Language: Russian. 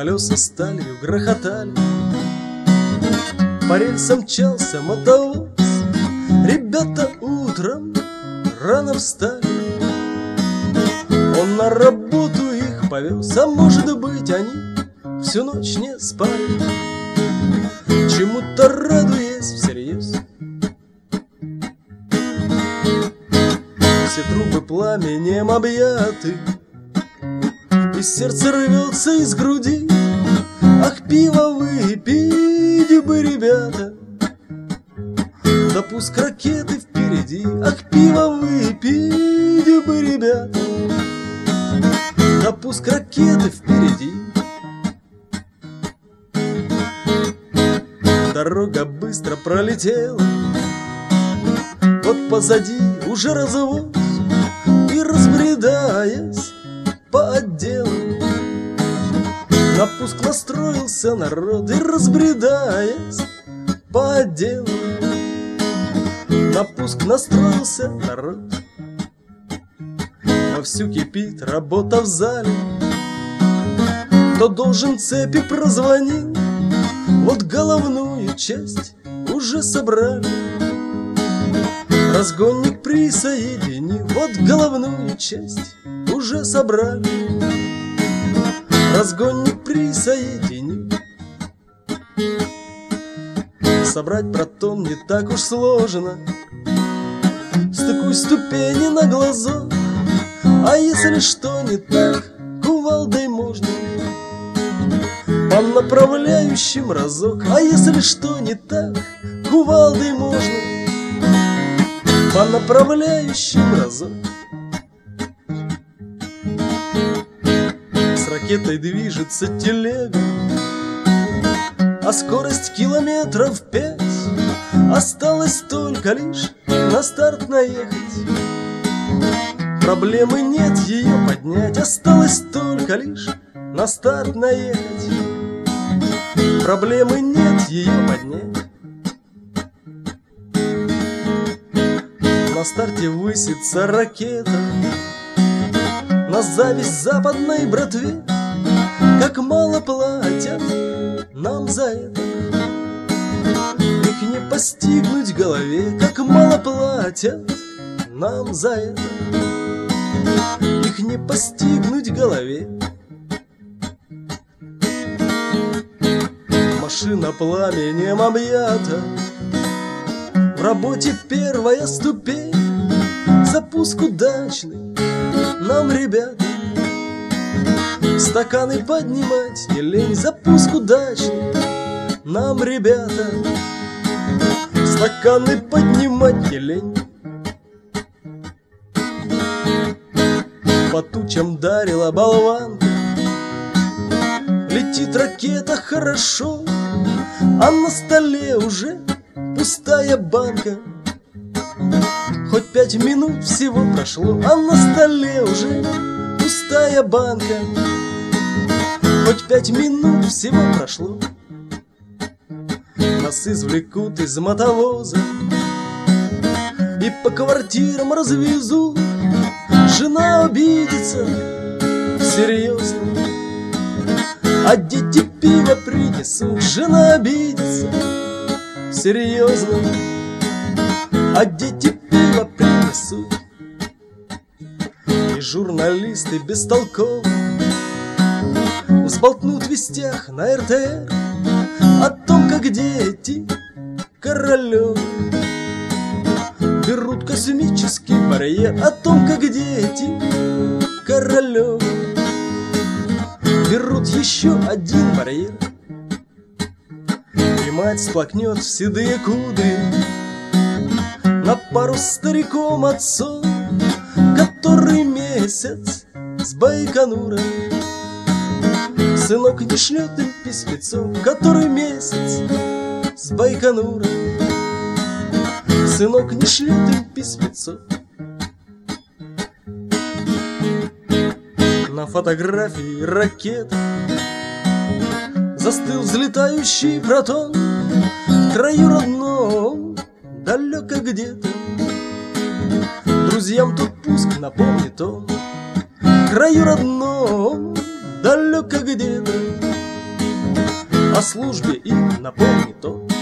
колеса сталью грохотали, по рельсам мчался мотовоз. Ребята утром рано встали, он на работу их повез. А может быть, они всю ночь не спали, чему-то радуясь всерьез. Все трубы пламенем объяты, и сердце рвется из груди. Ах, пиво выпить бы, ребята, да пуск ракеты впереди. Ах, пиво выпить бы, ребята, да пуск ракеты впереди. Дорога быстро пролетела, вот позади уже развоз, и разбредаясь по отделам, на пуск настроился народ. И разбредаясь по отделам, на пуск настроился народ. Вовсю кипит работа в зале, кто должен цепи прозвонил. Вот головную часть уже собрали, разгонник присоединил. Вот головную часть уже собрали, разгонник присоединил. Собрать протон не так уж сложно, стыкуй ступени на глазок. А если что не так, кувалдой можно по направляющим разок. А если что не так, кувалдой можно по направляющим разок. С ракетой движется телега, а скорость километров 5. Осталось только лишь на старт наехать, проблемы нет ее поднять. Осталось только лишь на старт наехать, проблемы нет ее поднять. На старте высится ракета, на зависть западной братве. Как мало платят нам за это, их не постигнуть голове. Как мало платят нам за это, их не постигнуть голове. Машина пламенем объята, в работе первая ступень. Запуск удачный нам, ребята, стаканы поднимать не лень. Запуск удачный нам, ребята, стаканы поднимать не лень. По тучам дарила болванка, летит ракета хорошо, а на столе уже пустая банка. Хоть 5 минут всего прошло, а на столе уже пустая банка. Хоть 5 минут всего прошло. Нас извлекут из мотовоза и по квартирам развезут. Жена обидится серьезно, а дети пиво принесут. Жена обидится серьезно, а дети пиво принесут. И журналисты бестолковые сболтнут в вестях на РТР о том, как дети Королёвы берут космический барьер. О том, как дети Королёвы берут еще один барьер. И мать сплакнет в седые кудри на пару с стариком отцом, который месяц с Байконура. Сынок не шлет им письмецо, который месяц с Байконура. Сынок не шлет им письмецо. На фотографии ракета застыл взлетающий протон. В краю родном, далеко где-то, друзьям тут пуск напомнит он. В краю родном, далеко где-то, о службе и напомни то.